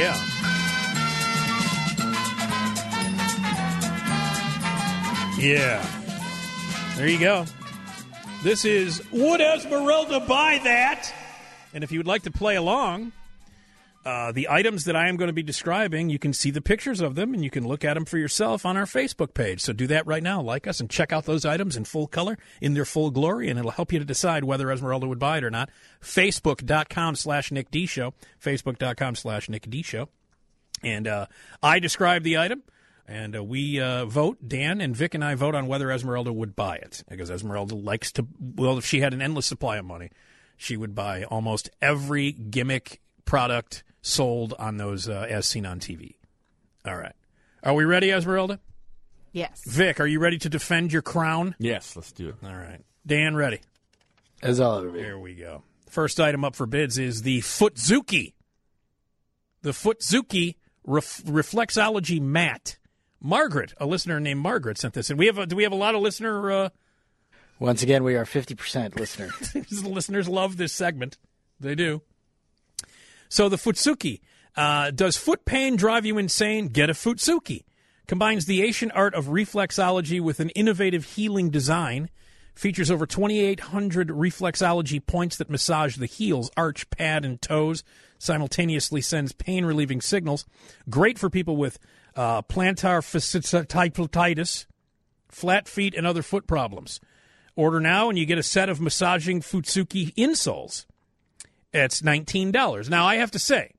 Yeah. Yeah. There you go. This is Would Esmeralda Buy That? And if you would like to play along, the items that I am going to be describing, you can see the pictures of them, and you can look at them for yourself on our Facebook page. So do that right now. Like us and check out those items in full color, in their full glory, and it'll help you to decide whether Esmeralda would buy it or not. Facebook.com/Nick D Show. Facebook.com/Nick D Show. And I describe the item. And we vote, Dan and Vic and I vote on whether Esmeralda would buy it. Because Esmeralda likes to, well, if she had an endless supply of money, she would buy almost every gimmick product sold on those as seen on TV. All right. Are we ready, Esmeralda? Yes. Vic, are you ready to defend your crown? Yes, let's do it. All right. Dan, ready? As all of it. Here we go. First item up for bids is the Footzuki. The Footzuki Reflexology Mat. Margaret, a listener named Margaret, sent this in. Do we have a lot of listener? Once again, we are 50% listener. The listeners love this segment. They do. So the Footzuki. Does foot pain drive you insane? Get a Footzuki. Combines the ancient art of reflexology with an innovative healing design. Features over 2,800 reflexology points that massage the heels, arch, pad, and toes. Simultaneously sends pain-relieving signals. Great for people with plantar fasciitis, flat feet, and other foot problems. Order now, and you get a set of massaging Footzuki insoles. It's $19. Now, I have to say,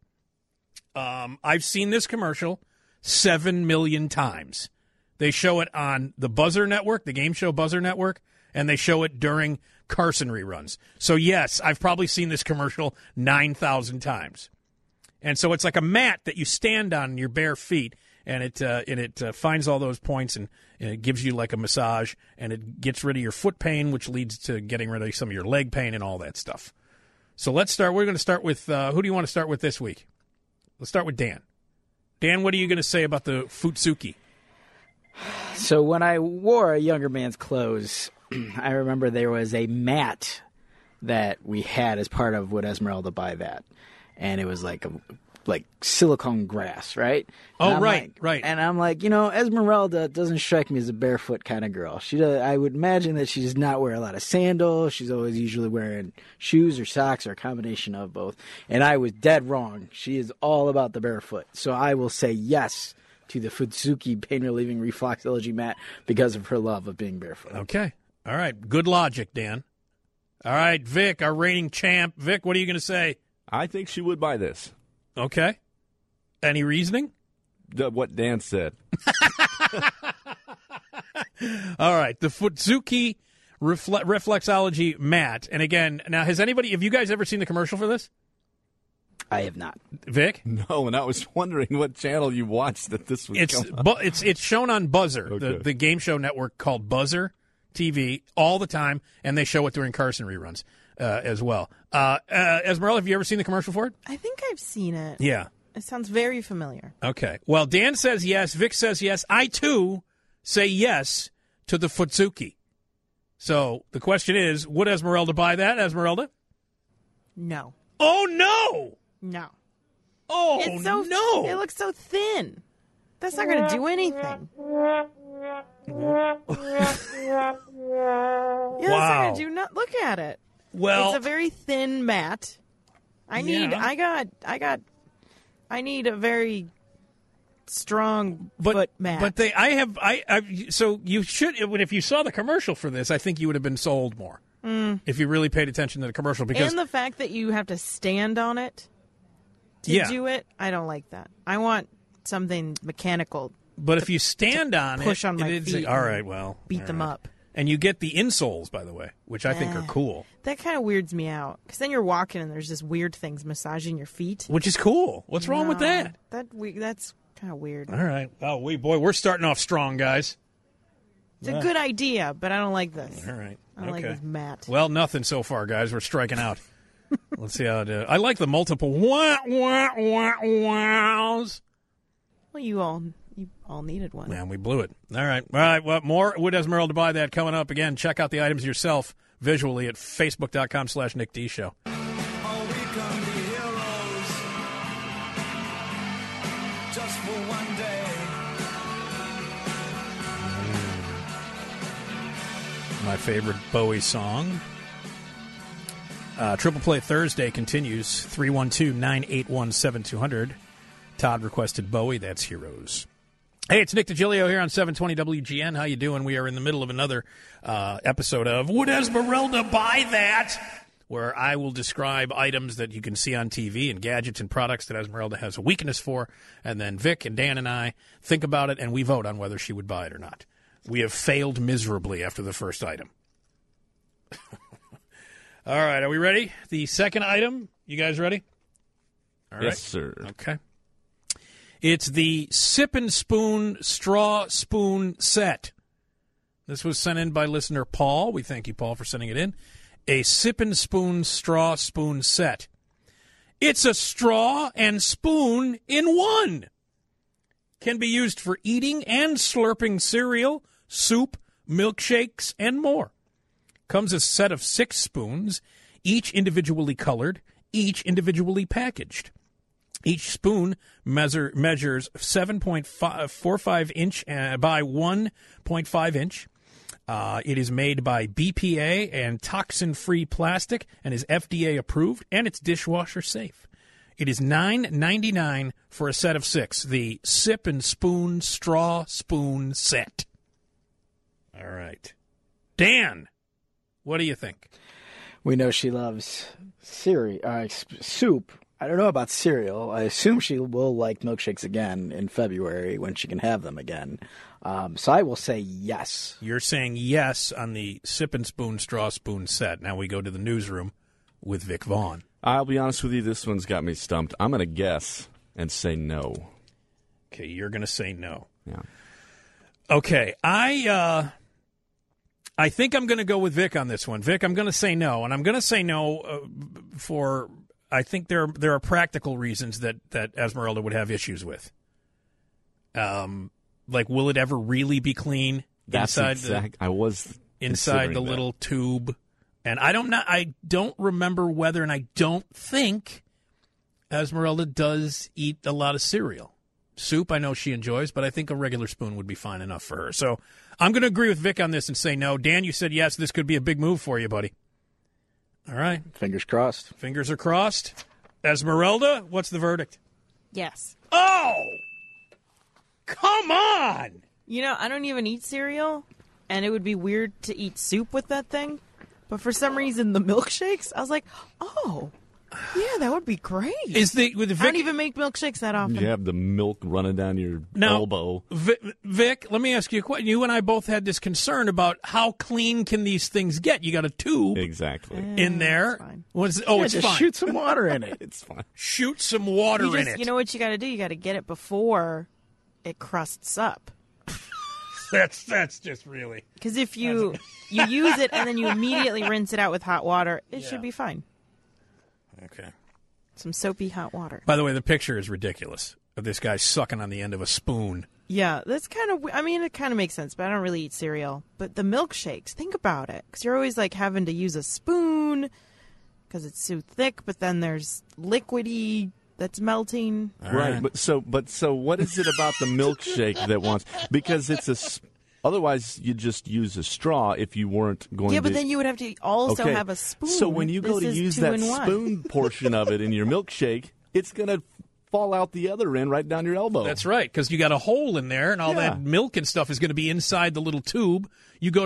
I've seen this commercial 7 million times. They show it on the Buzzer Network, the game show Buzzer Network, and they show it during Carson reruns. So, yes, I've probably seen this commercial 9,000 times. And so it's like a mat that you stand on your bare feet, and it finds all those points, and it gives you like a massage, and it gets rid of your foot pain, which leads to getting rid of some of your leg pain and all that stuff. So let's start. We're going to start with, who do you want to start with this week? Let's start with Dan. Dan, what are you going to say about the Footzuki? So when I wore a younger man's clothes, I remember there was a mat that we had as part of Would Esmeralda Buy That? And it was like silicone grass, right? Oh, right. And I'm like, Esmeralda doesn't strike me as a barefoot kind of girl. I would imagine that she does not wear a lot of sandals. She's always usually wearing shoes or socks or a combination of both. And I was dead wrong. She is all about the barefoot. So I will say yes to the Footzuki pain-relieving reflexology mat because of her love of being barefoot. Okay. All right. Good logic, Dan. All right, Vic, our reigning champ. Vic, what are you going to say? I think she would buy this. Okay. Any reasoning? What Dan said. All right. The Footzuki reflexology mat. And again, now, have you guys ever seen the commercial for this? I have not. Vic? No, and I was wondering what channel you watched that this was It's shown on Buzzer, okay. the game show network called Buzzer TV, all the time, and they show it during Carson reruns as well. Esmeralda, have you ever seen the commercial for it? I think I've seen it. Yeah. It sounds very familiar. Okay. Well, Dan says yes. Vic says yes. I, too, say yes to the Footzuki. So the question is, would Esmeralda buy that, Esmeralda? No. Oh, no! No. Oh, no! It looks so thin. That's not going to do anything. Yeah, that's not going to do nothing. Look at it. Well, it's a very thin mat. I need a very strong foot mat. But so you should, if you saw the commercial for this, I think you would have been sold more. If you really paid attention to the commercial. And the fact that you have to stand on it to do it, I don't like that. I want something mechanical. But if you stand on it, push on my feet. All right, well, beat them up. And you get the insoles, by the way, which I think are cool. That kind of weirds me out because then you're walking and there's just weird things massaging your feet, which is cool. What's wrong with that? That's kind of weird. All right. Oh, we're starting off strong, guys. It's a good idea, but I don't like this. All right. I don't like this mat. Well, nothing so far, guys. We're striking out. Let's see how it is. I like the multiple wows. Well, you all needed one. Man, we blew it. All right. Well, more Would Esmeralda Buy That coming up. Again, check out the items yourself visually at Facebook.com/Nick D Show. My favorite Bowie song. Triple Play Thursday continues. 312-981-7200. Todd requested Bowie. That's Heroes. Hey, it's Nick DiGilio here on 720 WGN. How you doing? We are in the middle of another episode of Would Esmeralda Buy That? Where I will describe items that you can see on TV and gadgets and products that Esmeralda has a weakness for, and then Vic and Dan and I think about it, and we vote on whether she would buy it or not. We have failed miserably after the first item. All right, are we ready? The second item, you guys ready? All right. Yes, sir. Okay. It's the Sip and Spoon Straw Spoon Set. This was sent in by listener Paul. We thank you, Paul, for sending it in. A Sip and Spoon Straw Spoon Set. It's a straw and spoon in one. Can be used for eating and slurping cereal, soup, milkshakes, and more. Comes a set of 6 spoons, each individually colored, each individually packaged. Each spoon measures 7.45 inch by 1.5 inch. It is made by BPA and toxin-free plastic and is FDA approved, and it's dishwasher safe. It is $9.99 for a set of 6. The Sip and Spoon Straw Spoon Set. All right. Dan, what do you think? We know she loves soup. I don't know about cereal. I assume she will like milkshakes again in February when she can have them again. So I will say yes. You're saying yes on the Sip and Spoon Straw Spoon Set. Now we go to the newsroom with Vic Vaughn. I'll be honest with you, this one's got me stumped. I'm going to guess and say no. Okay, you're going to say no. Yeah. Okay, I think I'm going to go with Vic on this one. Vic, I'm going to say no, and I'm going to say no for I think there are practical reasons that Esmeralda would have issues with. Like, will it ever really be clean inside the little tube? And I don't remember whether, and I don't think Esmeralda does eat a lot of cereal. Soup, I know she enjoys, but I think a regular spoon would be fine enough for her. So I'm going to agree with Vic on this and say no. Dan, you said yes. This could be a big move for you, buddy. All right. Fingers crossed. Fingers are crossed. Esmeralda, what's the verdict? Yes. Oh! Come on! You know, I don't even eat cereal, and it would be weird to eat soup with that thing. But for some reason, the milkshakes, I was like, oh, yeah, that would be great. I don't even make milkshakes that often. You have the milk running down your elbow. Vic, let me ask you a question. You and I both had this concern about how clean can these things get. You got a tube in there. It's fine. It's fine. Shoot some water in it. It's fine. Shoot some water in it. You know what you got to do? You got to get it before it crusts up. That's just really... Because if you use it and then you immediately rinse it out with hot water, it should be fine. Okay. Some soapy hot water. By the way, the picture is ridiculous of this guy sucking on the end of a spoon. Yeah, that's kind of... I mean, it kind of makes sense, but I don't really eat cereal. But the milkshakes, think about it. Because you're always, like, having to use a spoon because it's so thick, but then there's liquidy that's melting. Right. But so what is it about the milkshake that wants... Because it's otherwise, you just use a straw if you weren't going to... Yeah, but then you would have to also have a spoon. So when you go to use that spoon portion of it in your milkshake, it's going to fall out the other end right down your elbow. That's right, because you got a hole in there, and all that milk and stuff is going to be inside the little tube. You go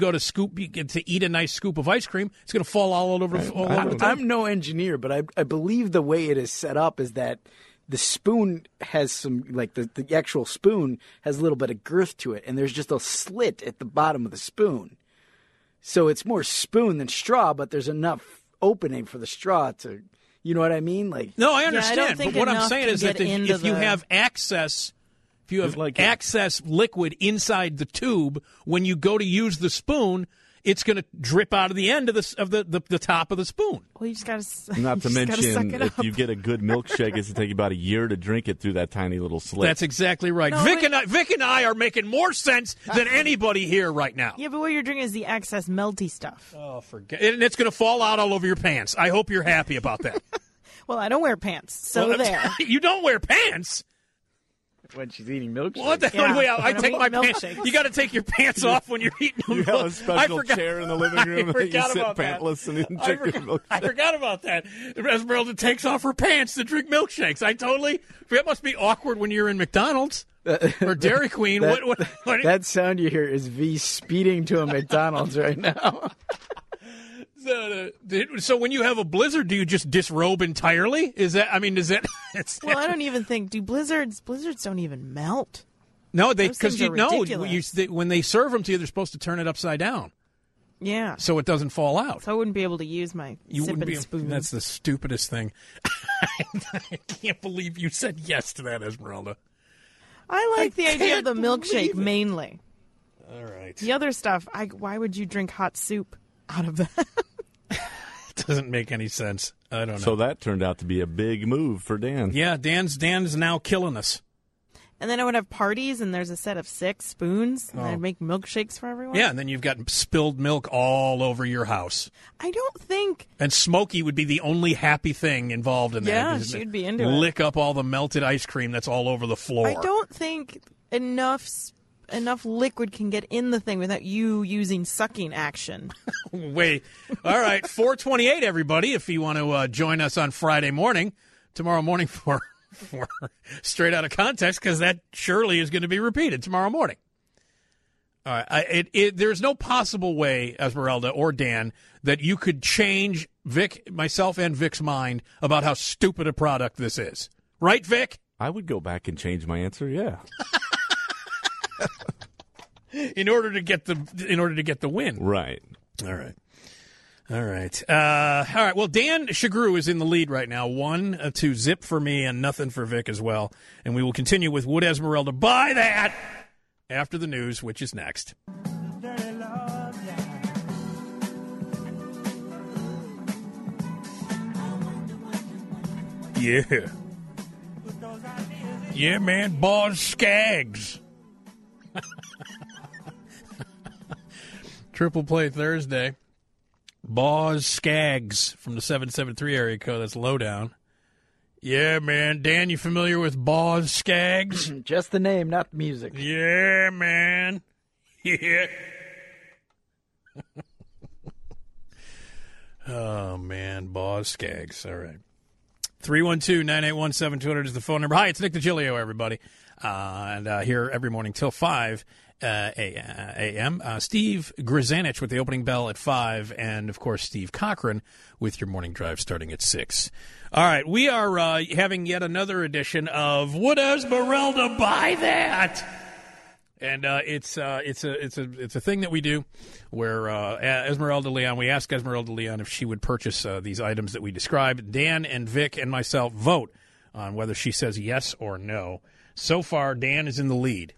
to eat a nice scoop of ice cream, it's going to fall all over the tube. I'm no engineer, but I believe the way it is set up is that the spoon has some, like the actual spoon has a little bit of girth to it, and there's just a slit at the bottom of the spoon. So it's more spoon than straw, but there's enough opening for the straw to, you know what I mean? Like, no, I understand. But what I'm saying is that if you have access, access liquid inside the tube, when you go to use the spoon, it's going to drip out of the end of the top of the spoon. Well, you just got to. Not to mention, if you get a good milkshake, it's going to take you about a year to drink it through that tiny little slit. That's exactly right. No, Vic and I are making more sense than anybody here right now. Yeah, but what you're drinking is the excess melty stuff. Oh, forget it. And it's going to fall out all over your pants. I hope you're happy about that. Well, I don't wear pants, so there. You don't wear pants? when she's eating milkshake. What the Yeah, hell? Wait, I when take I'm my eating pants. milkshakes. You got to take your pants off when you're eating them. You have a special forgot- chair in the living room that you forgot sit about that. pantless and you I drink your forgot, milkshake. I forgot about that. Esmeralda takes off her pants to drink milkshakes. That must be awkward when you're in McDonald's or Dairy Queen. What? That sound you hear is V speeding to a McDonald's right now. So when you have a blizzard, do you just disrobe entirely? Is that? Well, I don't even think blizzards don't even melt. No, Those things are ridiculous. when they serve them to you, they're supposed to turn it upside down Yeah. so it doesn't fall out. So I wouldn't be able to use my sipping spoon. That's the stupidest thing. I can't believe you said yes to that, Esmeralda. I like the idea of the can't milkshake believe it. mainly. All right. The other stuff, why would you drink hot soup out of that? It doesn't make any sense. I don't know. So that turned out to be a big move for Dan. Yeah, Dan's now killing us. And then I would have parties, and there's a set of 6 spoons, and I'd make milkshakes for everyone. Yeah, and then you've got spilled milk all over your house. I don't think. And Smokey would be the only happy thing involved in that. Yeah, Just she'd be into it. lick up all the melted ice cream that's all over the floor. I don't think enough liquid can get in the thing without you using sucking action. Wait. All right, 4:28, everybody, if you want to join us on Friday morning, tomorrow morning for Straight Out of Context, because that surely is going to be repeated tomorrow morning. All right. There's no possible way, Esmeralda or Dan, that you could change myself and Vic's mind about how stupid a product this is. Right, Vic? I would go back and change my answer, yeah. In order to get the win. Right. All right. All right. Well, Dan Shagru is in the lead right now. 1-0 for me and nothing for Vic as well. And we will continue with Would Esmeralda buy that after the news, which is next. Yeah. Yeah, man. Boz Skaggs. Triple play Thursday. Boz Skaggs from the 773 area code. That's Lowdown. Yeah, man. Dan, you familiar with Boz Skaggs? Just the name, not the music. Yeah, man. Yeah. Oh, man. Boz Skaggs. All right. 312-981-7200 is the phone number. Hi, it's Nick DiGilio, everybody. And here every morning till 5 a.m. Steve Grzanich with the opening bell at 5, and, of course, Steve Cochran with your morning drive starting at 6. All right, we are having yet another edition of Would Esmeralda Buy That? And it's a thing that we do where Esmeralda Leon, we ask Esmeralda Leon if she would purchase these items that we describe. Dan and Vic and myself vote on whether she says yes or no. So far, Dan is in the lead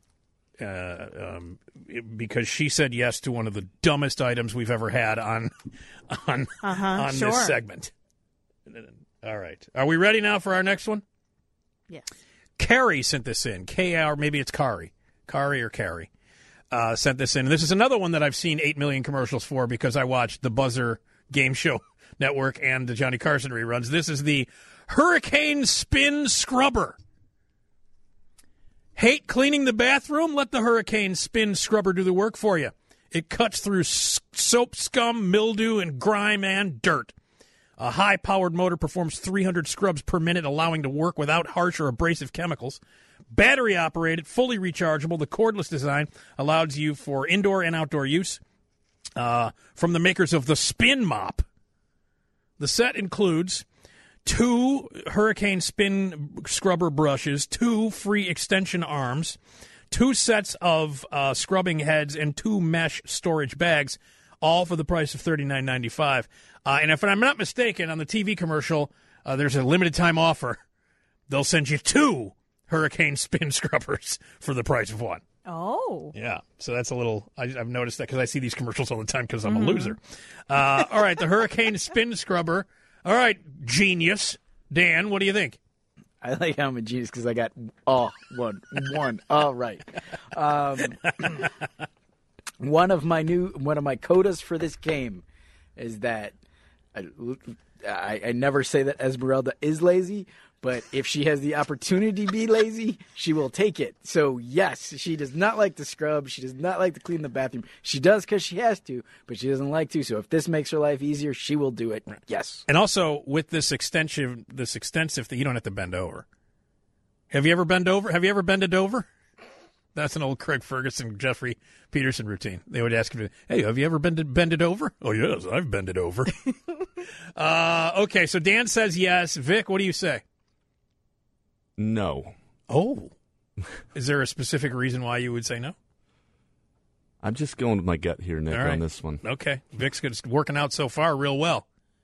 because she said yes to one of the dumbest items we've ever had on Sure. this segment. All right, are we ready now for our next one? Yes. Carrie sent this in. K-R, maybe it's Kari. Kari or Carrie sent this in. And this is another one that I've seen 8 million commercials for because I watched the Buzzer Game Show Network and the Johnny Carson reruns. This is the Hurricane Spin Scrubber. Hate cleaning the bathroom? Let the Hurricane Spin Scrubber do the work for you. It cuts through soap, scum, mildew, and grime and dirt. A high-powered motor performs 300 scrubs per minute, allowing to work without harsh or abrasive chemicals. Battery-operated, fully rechargeable. The cordless design allows you for indoor and outdoor use. From the makers of the Spin Mop. The set includes 2 Hurricane Spin Scrubber brushes, 2 free extension arms, 2 sets of scrubbing heads, and 2 mesh storage bags, all for the price of $39.95. And if I'm not mistaken, on the TV commercial, there's a limited-time offer. They'll send you 2 Hurricane Spin Scrubbers for the price of 1. Oh. Yeah, so that's a little. I've noticed that because I see these commercials all the time because I'm a loser. All right, the Hurricane Spin Scrubber. All right, genius. Dan, what do you think? I like how I'm a genius because I got one. All right. One of my codas for this game is that I never say that Esmeralda is lazy, But if she has the opportunity to be lazy, she will take it. So, yes, she does not like to scrub. She does not like to clean the bathroom. She does because she has to, but she doesn't like to. So if this makes her life easier, she will do it. Yes. And also, with this extensive thing, you don't have to bend over. Have you ever bent over? Have you ever bended over? That's an old Craig Ferguson, Jeffrey Peterson routine. They would ask him, hey, have you ever bended over? Oh, yes, I've bended over. Okay, so Dan says yes. Vic, what do you say? No. Oh. Is there a specific reason why you would say no? I'm just going with my gut here, Nick, All right. on this one. Okay. Vic's working out so far real well.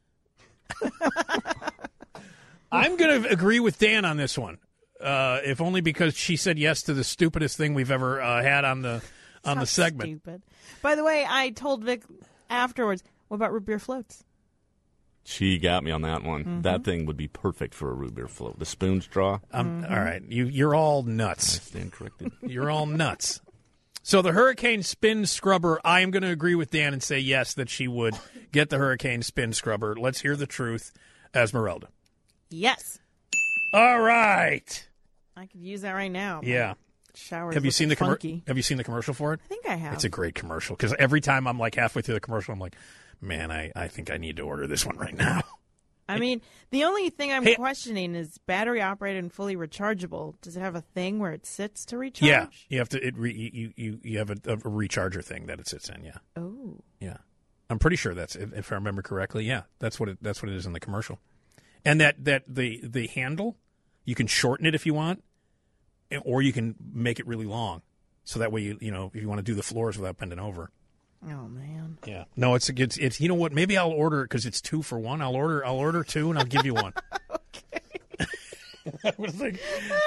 I'm going to agree with Dan on this one, if only because she said yes to the stupidest thing we've ever had on the segment. Stupid. By the way, I told Vic afterwards, what about root beer floats? She got me on that one. Mm-hmm. That thing would be perfect for a root beer float. The spoon straw. All right. You're all I nuts. stand corrected. You're all nuts. So the Hurricane Spin Scrubber, I am going to agree with Dan and say yes, that she would get the Hurricane Spin Scrubber. Let's hear the truth, Esmeralda. Yes. All right. I could use that right now. Yeah. Shower's Have you seen the funky. Have you seen the commercial for it? I think I have. It's a great commercial because every time I'm like halfway through the commercial, I'm like, man, I think I need to order this one right now. I mean, the only thing I'm Hey- questioning is battery operated and fully rechargeable. Does it have a thing where it sits to recharge? Yeah, you have to. You have a recharger thing that it sits in. Yeah, Oh. yeah. I'm pretty sure that's it, if I remember correctly. Yeah, that's what it is in the commercial. And that the handle, you can shorten it if you want, or you can make it really long, so that way you know if you want to do the floors without bending over. Oh man. Yeah. No, it's you know what? Maybe I'll order it because it's 2 for $1. I'll order 2 and I'll give you one. Okay. I was like,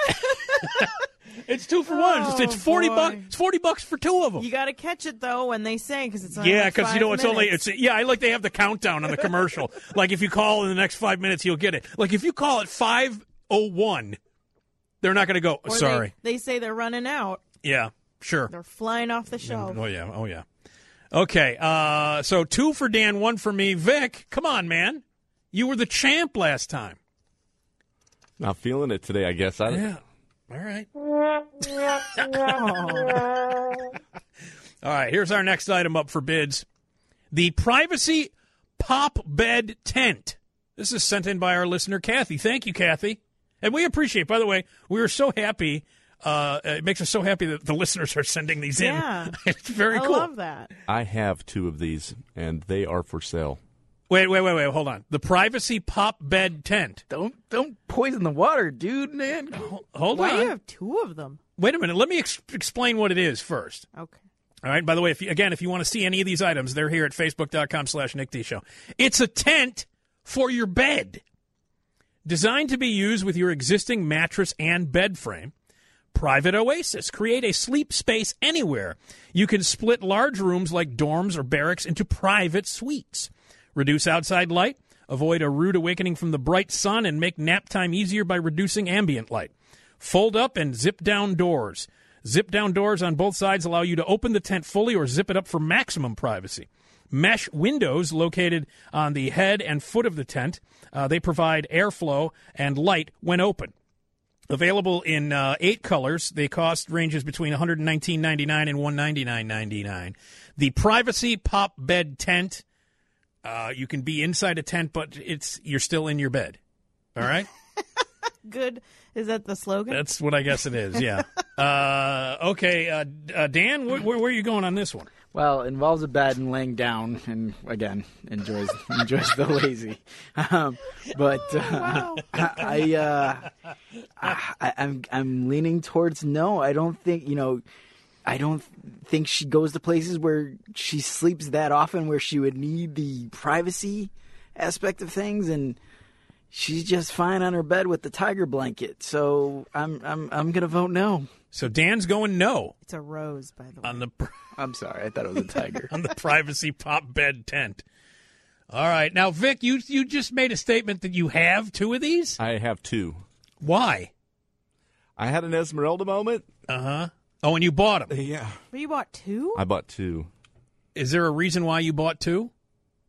it's 2 for 1. It's $40. boy. It's $40 for 2 of them. You got to catch it though when they say because it's only Yeah, like because you know it's 5 only minutes. I like they have the countdown on the commercial. Like if you call in the next 5 minutes, you'll get it. Like if you call at 5:01, they're not going to go. Or Sorry. They say they're running out. Yeah, sure. They're flying off the shelf. Oh yeah. Okay, so 2 for Dan, 1 for me. Vic, come on, man. You were the champ last time. Not feeling it today, I guess. Yeah. All right. All right, here's our next item up for bids. The Privacy Pop Bed Tent. This is sent in by our listener, Kathy. Thank you, Kathy. And we appreciate, by the way, we were so happy. It makes us so happy that the listeners are sending these in. Yeah. It's very I cool. love that. I have 2 of these, and they are for sale. Wait, hold on. The Privacy Pop Bed Tent. Don't poison the water, dude, man. Hold Why on. do you have 2 of them? Wait a minute. Let me explain what it is first. Okay. All right. By the way, if you want to see any of these items, they're here at Facebook.com/Nick D Show. It's a tent for your bed, designed to be used with your existing mattress and bed frame. Private Oasis. Create a sleep space anywhere. You can split large rooms like dorms or barracks into private suites. Reduce outside light. Avoid a rude awakening from the bright sun and make nap time easier by reducing ambient light. Fold up and zip down doors. Zip down doors on both sides allow you to open the tent fully or zip it up for maximum privacy. Mesh windows located on the head and foot of the tent. They provide airflow and light when open. Available in 8 colors. The cost ranges between $119.99 and $199.99. The Privacy Pop Bed Tent. You can be inside a tent, but you're still in your bed. All right? Good. Is that the slogan? That's what I guess it is, yeah. Okay, Dan, where are you going on this one? Well, it involves a bed and laying down, and again, enjoys the lazy. I'm leaning towards no. I don't think she goes to places where she sleeps that often, where she would need the privacy aspect of things, and she's just fine on her bed with the tiger blanket. So I'm gonna vote no. So Dan's going no It's a rose, by the way. on the I'm sorry, I thought it was a tiger. on the Privacy Pop Bed Tent. All right, now Vic, you just made a statement that you have 2 of these. I have 2. Why? I had an Esmeralda moment. Oh, and you bought them. Yeah. But you bought 2? I bought 2. Is there a reason why you bought 2?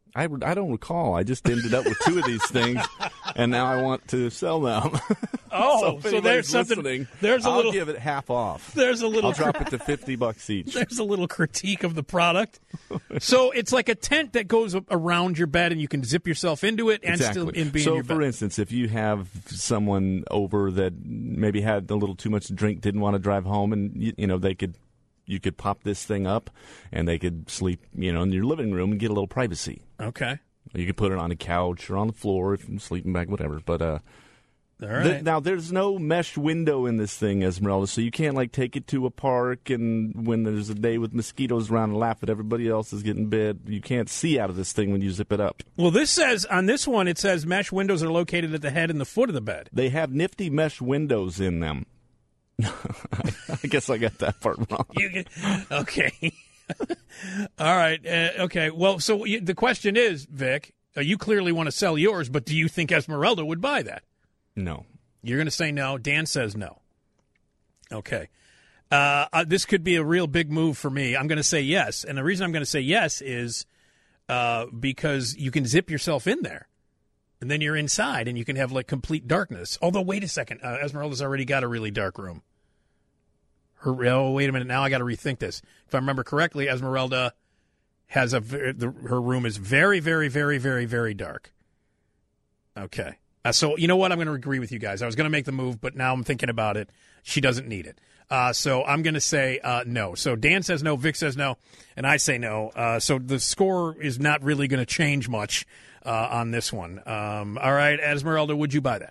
I don't recall. I just ended up with 2 of these things, and now I want to sell them. Oh, so, so there's something. listening, There's a I'll little. give it half off. There's a little. I'll drop it to $50 each. There's a little critique of the product. So it's like a tent that goes around your bed, and you can zip yourself into it and Exactly. still be in so, your bed. for instance, if you have someone over that maybe had a little too much to drink, didn't want to drive home, and you could pop this thing up, and they could sleep, in your living room and get a little privacy. Okay. You could put it on a couch or on the floor, if you're sleeping bag, whatever. But All right. now there's no mesh window in this thing, Esmeralda, so you can't take it to a park, and when there's a day with mosquitoes around and laugh at everybody else is getting bit, you can't see out of this thing when you zip it up. Well, this says on this one, it says mesh windows are located at the head and the foot of the bed. They have nifty mesh windows in them. I guess I got that part wrong. Okay. All right. Okay. Well, so the question is, Vic, you clearly want to sell yours, but do you think Esmeralda would buy that? No. You're going to say no. Dan says no. Okay. This could be a real big move for me. I'm going to say yes. And the reason I'm going to say yes is because you can zip yourself in there. And then you're inside, and you can have, complete darkness. Although, wait a second. Esmeralda's already got a really dark room. Wait a minute. Now I got to rethink this. If I remember correctly, Esmeralda has her room is very, very, very, very, very dark. Okay. So you know what? I'm going to agree with you guys. I was going to make the move, but now I'm thinking about it. She doesn't need it. So I'm going to say no. So Dan says no, Vic says no, and I say no. So the score is not really going to change much on this one. All right, Esmeralda, would you buy that?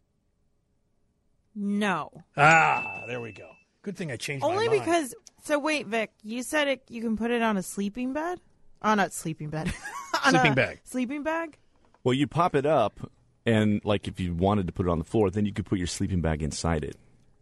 No. There we go. Good thing I changed my Only mind. because. So wait, Vic, you said you can put it on a sleeping bed? Oh, not sleeping bed. On Sleeping a bag. Sleeping bag? Well, you pop it up, and if you wanted to put it on the floor, then you could put your sleeping bag inside it.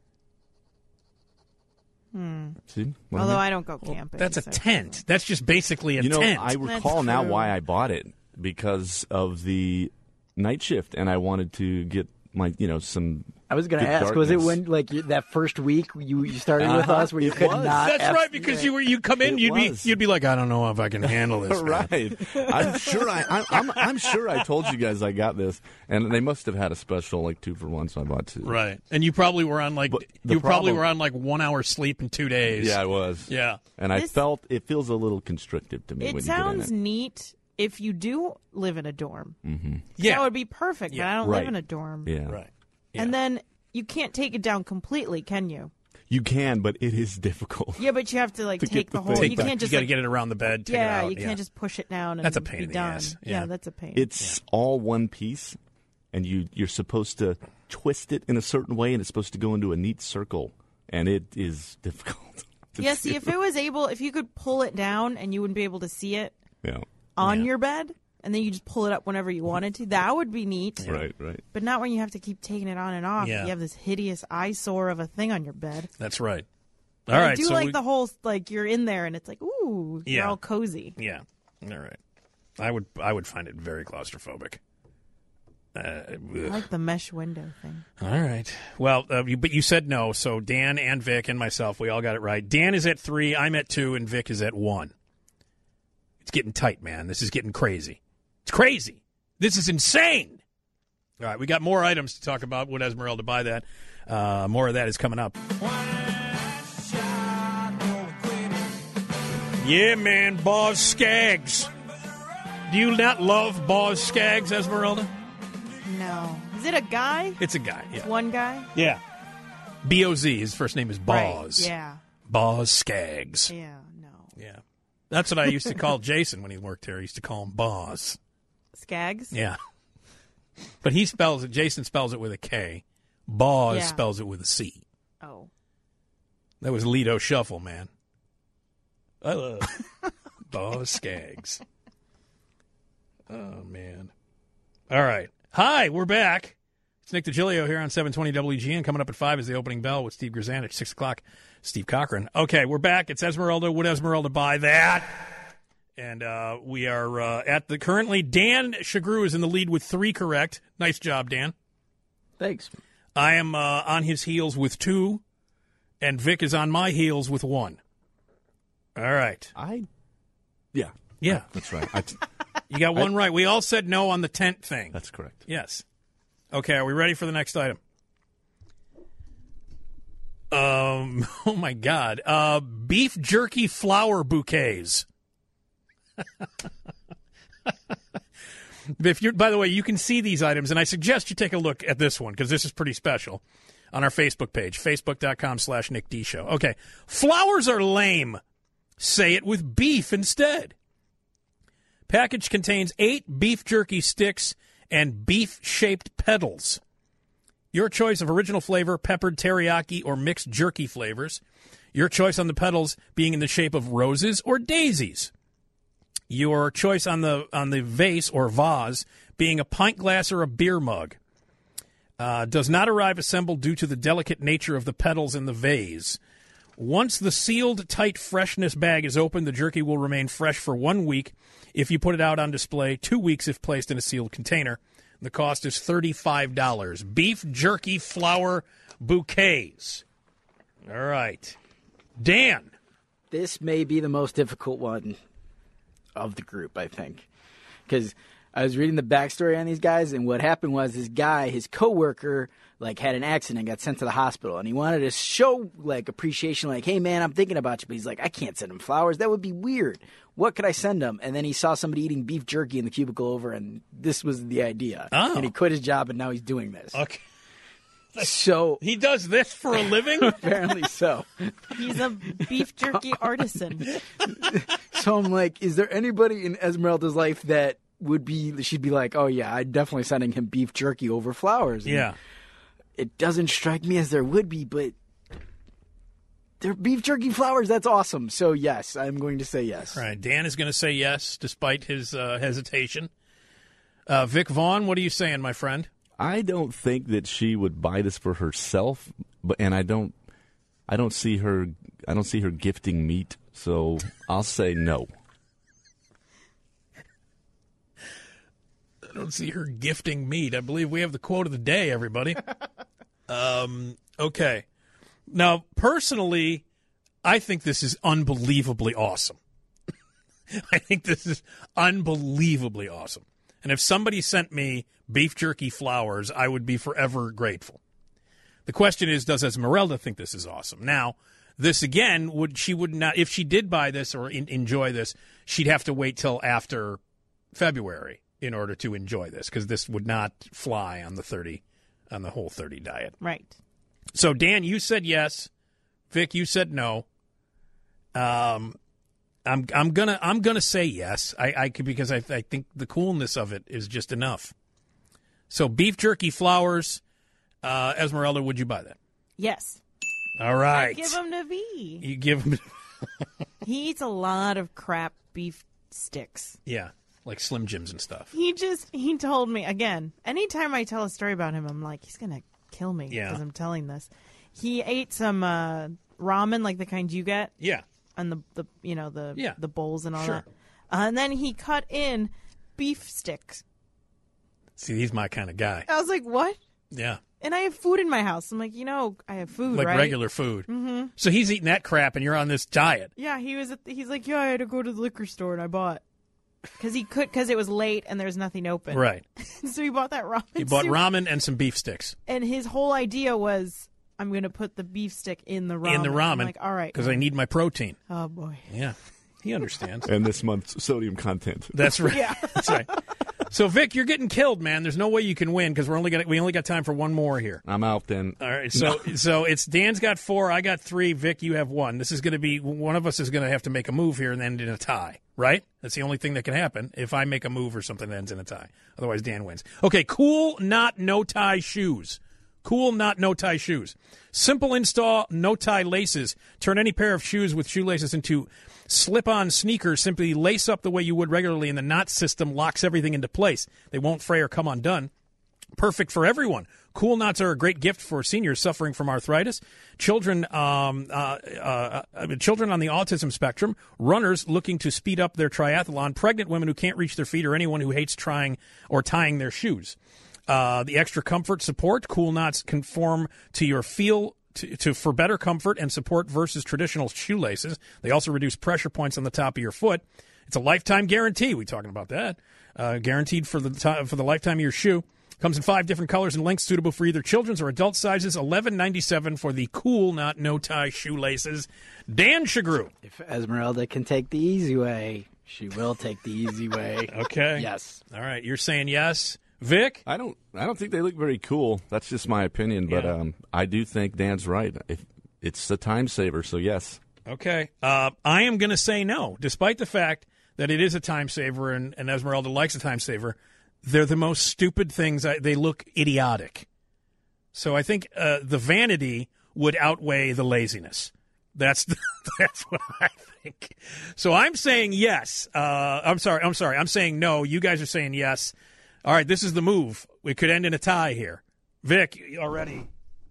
See? What Although I I don't go camping. That's a so- tent. That's just basically a tent. I recall That's now true. why I bought it, because of the night shift, and I wanted to get my, some. I was going to good ask, was it darkness. when that first week you started with us where you It could was. not? That's right, because you come in, It you'd was. be like, I don't know if I can handle this. man." Right, I'm sure I'm sure I told you guys I got this, and they must have had a special 2-for-1, so I bought 2. Right. And you probably were on But the you probably problem- were on 1 hour sleep in 2 days. Yeah, I was. Yeah. And I felt it feels a little constrictive to me It when sounds you get in it. neat if you do live in a dorm. Yeah. That would be perfect, but Yeah. I don't Right. live in a dorm. Yeah, Right. And then you can't take it down completely, can you? you can, but it is difficult. Yeah, but you have to To take get the the whole. thing. You can't just you got to get it around the bed. Take it yeah, out. you can't just push it down. And That's a pain be in the done. ass. Yeah. Yeah. That's a pain. It's all one piece, and you're supposed to twist it in a certain way, and it's supposed to go into a neat circle, and it is difficult. to yeah. do. See, if you could pull it down and you wouldn't be able to see it Yeah. on Yeah. your bed, and then you just pull it up whenever you wanted to, that would be neat. Right. But not when you have to keep taking it on and off. Yeah. You have this hideous eyesore of a thing on your bed. That's right. All I right. do so like we- the whole you're in there and it's you're Yeah. all cozy. Yeah. All right. I would find it very claustrophobic. I like the mesh window thing. All right. Well, but you said no, so Dan and Vic and myself, we all got it right. Dan is at 3, I'm at 2, and Vic is at 1. It's getting tight, man. This is getting crazy. It's crazy. This is insane. All right, we got more items to talk about. Would Esmeralda buy that? More of that is coming up. Yeah, man, Boz Skaggs. Do you not love Boz Skaggs, Esmeralda? No. Is it a guy? It's a guy. Yeah. One guy? Yeah. B-O-Z. His first name is Boz. Right. Yeah. Boz Skaggs. Yeah, no. Yeah. That's what I used to call Jason when he worked here. I used to call him Boz. Skaggs? Yeah. But Jason spells it with a K. Boz Yeah. spells it with a C. Oh. That was Lido Shuffle, man. I love Boz Skaggs. Oh, man. All right. Hi, we're back. It's Nick DiGilio here on 720 WGN. Coming up at 5 is the opening bell with Steve Grzanich. 6 o'clock, Steve Cochran. Okay, we're back. It's Esmeralda. Would Esmeralda buy that? And we are at the currently, Dan Shagru is in the lead with 3 correct. Nice job, Dan. Thanks. I am on his heels with 2, and Vic is on my heels with 1. All right. Yeah. Yeah. That's right. You got one right. We all said no on the tent thing. That's correct. Yes. Okay, are we ready for the next item? Oh my God. Beef jerky flower bouquets. By the way, you can see these items, and I suggest you take a look at this one because this is pretty special on our Facebook page, facebook.com/Nick D Show. Okay. Flowers are lame. Say it with beef instead. Package contains 8 beef jerky sticks and beef-shaped petals. Your choice of original flavor, peppered, teriyaki, or mixed jerky flavors. Your choice on the petals being in the shape of roses or daisies. Your choice on the vase or vase being a pint glass or a beer mug. Does not arrive assembled due to the delicate nature of the petals in the vase. Once the sealed, tight freshness bag is opened, the jerky will remain fresh for 1 week if you put it out on display, 2 weeks if placed in a sealed container. The cost is $35. Beef jerky flower bouquets. All right. Dan. This may be the most difficult one of the group, I think. Because I was reading the backstory on these guys, and what happened was this guy, his coworker, had an accident and got sent to the hospital, and he wanted to show appreciation, hey man, I'm thinking about you, but he's like, I can't send him flowers, that would be weird. What could I send him? And then he saw somebody eating beef jerky in the cubicle over, and this was the idea. Oh. And he quit his job, and now he's doing this. Okay. So he does this for a living? Apparently so. He's a beef jerky artisan. So I'm like, is there anybody in Esmeralda's life that she'd be like, oh yeah, I'm definitely sending him beef jerky over flowers. And yeah. It doesn't strike me as there would be, but they're beef jerky flowers. That's awesome. So yes, I'm going to say yes. All right. Dan is going to say yes, despite his hesitation. Vic Vaughn, what are you saying, my friend? I don't think that she would buy this for herself, and I don't see her gifting meat, so I'll say no. I don't see her gifting meat. I believe we have the quote of the day, everybody. Okay. Now, personally, I think this is unbelievably awesome. I think this is unbelievably awesome. And if somebody sent me beef jerky flowers, I would be forever grateful. The question is, does Esmeralda think this is awesome? Now, this again, if she did buy this or enjoy this, she'd have to wait till after February in order to enjoy this, because this would not fly on the whole 30 diet. Right. So Dan, you said yes. Vic, you said no. I'm gonna say yes. Because I think the coolness of it is just enough. So beef jerky flowers, Esmeralda, would you buy that? Yes. All right. I give him to V. You give him. He eats a lot of crap beef sticks. Yeah, like Slim Jims and stuff. He told me again. Anytime I tell a story about him, I'm like, he's gonna kill me because I'm telling this. He ate some ramen, like the kind you get. Yeah. And the bowls and all Sure. that. And then he cut in beef sticks. See, he's my kind of guy. I was like, what? Yeah. And I have food in my house. I'm like, I have food, Like right? regular food. Mm-hmm. So he's eating that crap, and you're on this diet. Yeah, he's like, I had to go to the liquor store, and I bought. Because it was late, and there's nothing open. Right. So he bought that ramen. He bought soup. ramen and some beef sticks. And his whole idea was, I'm going to put the beef stick in the ramen. I'm like, all right. Because I need my protein. Oh, boy. Yeah. He understands. And this month's sodium content. That's right. Yeah. That's right. So, Vic, you're getting killed, man. There's no way you can win because we only got time for one more here. I'm out then. All right. So it's Dan's got 4, I got 3. Vic, you have 1. This is going to be one of us is going to have to make a move here and end in a tie, right? That's the only thing that can happen if I make a move or something that ends in a tie. Otherwise, Dan wins. Okay. Cool, not no tie shoes. Cool, not no tie shoes. Simple install, no tie laces. Turn any pair of shoes with shoelaces into slip-on sneakers. Simply lace up the way you would regularly, and the knot system locks everything into place. They won't fray or come undone. Perfect for everyone. Cool knots are a great gift for seniors suffering from arthritis, children on the autism spectrum, runners looking to speed up their triathlon, pregnant women who can't reach their feet, or anyone who hates trying or tying their shoes. The extra comfort support, cool knots conform to your feel for better comfort and support versus traditional shoelaces. They also reduce pressure points on the top of your foot. It's a lifetime guarantee. We talking about that? Guaranteed for the lifetime of your shoe. Comes in 5 different colors and lengths, suitable for either children's or adult sizes. $11.97 for the cool, not no tie shoelaces. Dan Shagru. If Esmeralda can take the easy way, she will take the easy way. Okay. Yes. All right. You're saying yes, Vic? I don't think they look very cool. That's just my opinion, but Yeah. I do think Dan's right. It's a time saver, so yes. Okay. I am going to say no, despite the fact that it is a time saver and Esmeralda likes a time saver. They're the most stupid things. They look idiotic. So I think the vanity would outweigh the laziness. That's what I think. So I'm saying yes. I'm sorry. I'm saying no. You guys are saying yes. All right, this is the move. We could end in a tie here. Vic, already.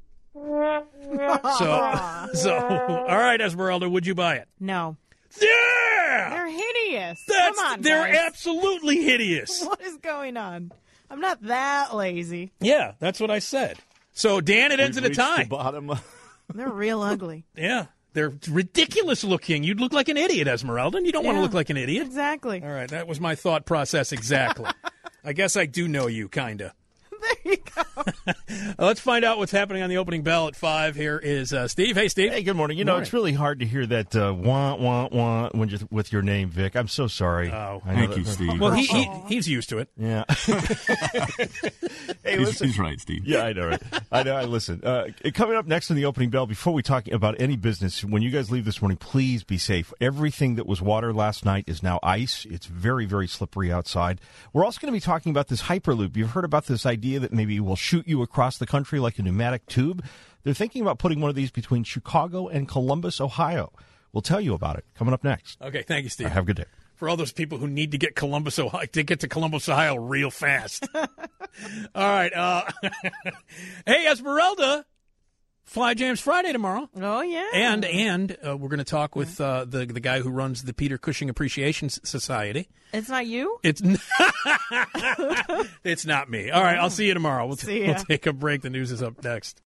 So all right, Esmeralda, would you buy it? No. Yeah! They're hideous. Come Come on, they're guys. absolutely hideous. What is going on? I'm not that lazy. Yeah, that's what I said. So, Dan, it ends in a We've reached tie. the bottom. They're real ugly. Yeah, they're ridiculous looking. You'd look like an idiot, Esmeralda, and you don't want to Yeah. look like an idiot. Exactly. All right, that was my thought process exactly. I guess I do know you, kind of. There you go. Let's find out what's happening on the opening bell at 5. Here is Steve. Hey, Steve. Hey, good morning. You know, Morning. it's really hard to hear that wah, wah, wah when you're with your name, Vic. I'm so sorry. Oh. I know Thank that- you, Steve. Well, he's used to it. Yeah. Hey, he's, listen. he's right, Steve. Yeah, I know, right? I know. I listen. Coming up next in the opening bell, before we talk about any business, when you guys leave this morning, please be safe. Everything that was water last night is now ice. It's very, very slippery outside. We're also going to be talking about this Hyperloop. You've heard about this idea that maybe will shoot you across the country like a pneumatic tube. They're thinking about putting one of these between Chicago and Columbus, Ohio. We'll tell you about it coming up next. Okay, thank you, Steve. Have a good day. For all those people who need to get to Columbus, Ohio real fast. All right. Hey, Esmeralda, Fly Jams Friday tomorrow. Oh, yeah. And we're going to talk with the guy who runs the Peter Cushing Appreciation Society. It's not you? It's it's not me. All right, I'll see you tomorrow. See ya. We'll take a break. The news is up next.